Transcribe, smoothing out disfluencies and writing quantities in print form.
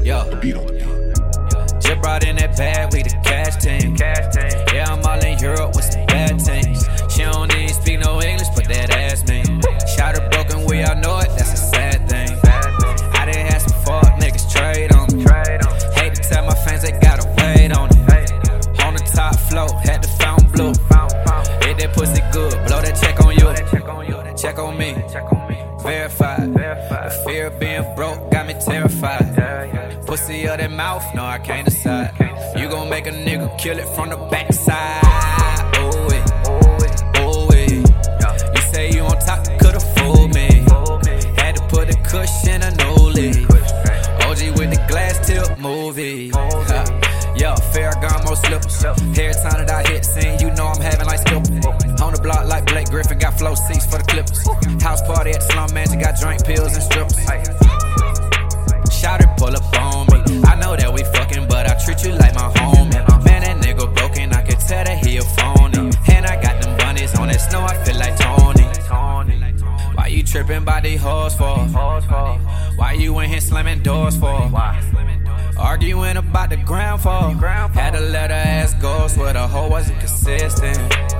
Beat on the beat. Just brought in that bag, we the cash team. Yeah, I'm all in Europe with some bad teams. She don't even speak no English, but that ass mean. Shot her broken, we all know it, that's a sad thing. I done had some fuck niggas trade on me. Hate to tell my fans they gotta wait on it. On the top floor, had the fountain blue. Hit that pussy good, blow that check on you. Check on me, verified. The fear of being broke got me terrified. Pussy or that mouth, no I can't decide. You gon' make a nigga kill it from the backside. Oh wait. You say you on top, could've fooled me. Had to put a cushion in a new league. OG with the glass tip movie. Yeah, Ferragamo slippers. Every time that I hit scene, you know I'm having like skippers. On the block like Blake Griffin, got flow seats for the Clippers. House party at the Slum Mansion, got drink pills and strippers. Shout it, pull up on me. I know that we fucking, but I treat you like my homie. Man, that nigga broken, I can tell that he a phony. And I got them bunnies on that snow, I feel like Tony. Why you tripping by these hoes for? Why you in here slamming doors for? Arguing about the ground for. Had to let her ass go, swear the hoe wasn't consistent.